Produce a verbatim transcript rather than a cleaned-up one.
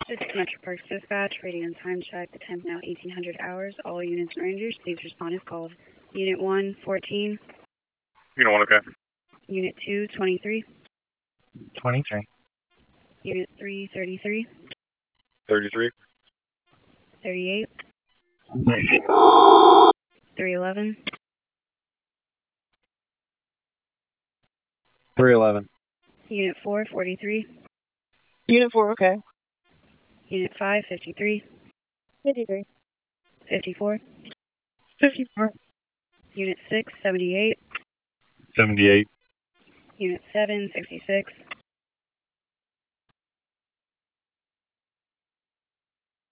This is Metro Parks Dispatch, radio and time check. The time's now eighteen hundred hours. All units and rangers, please respond as called. Unit one, fourteen. Unit one, okay. Unit two, twenty-three. twenty-three. Unit three, thirty-three. thirty-three. thirty-eight. three eleven. three eleven. Unit four, forty-three. Unit four, okay. Unit five, fifty-three. fifty-three. fifty-four. fifty-four. Unit six, seventy-eight. seventy-eight. Unit seven, sixty-six.